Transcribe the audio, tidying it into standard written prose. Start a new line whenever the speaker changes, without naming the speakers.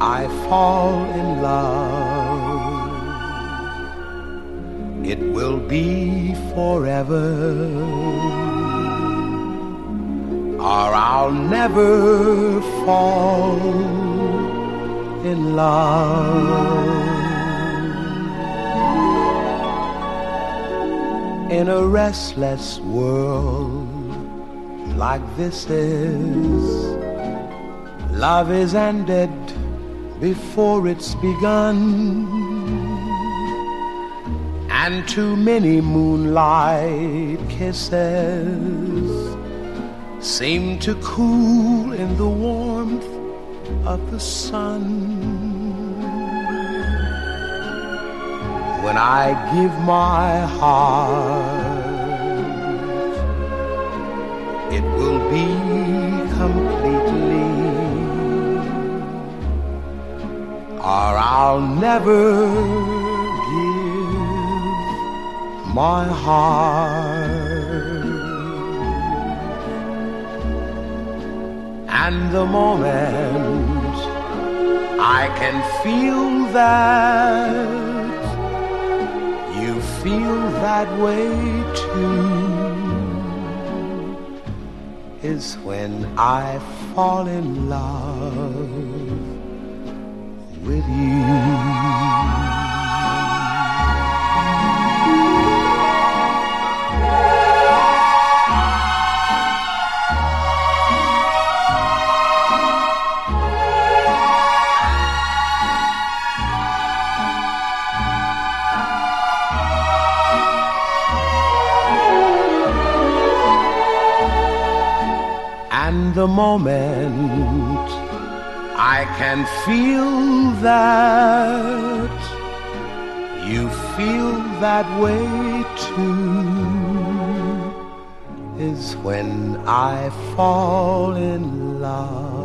I fall in love, it will be forever, or I'll never fall in love. In a restless world like this is, love is ended before it's begun, and too many moonlight kisses seem to cool in the warmth of the sun. When I give my heart, it will be completely, or I'll never give my heart. And the moment I can feel that you feel that way too is when I fall in love with you. And the moment I can feel that you feel that way too is when I fall in love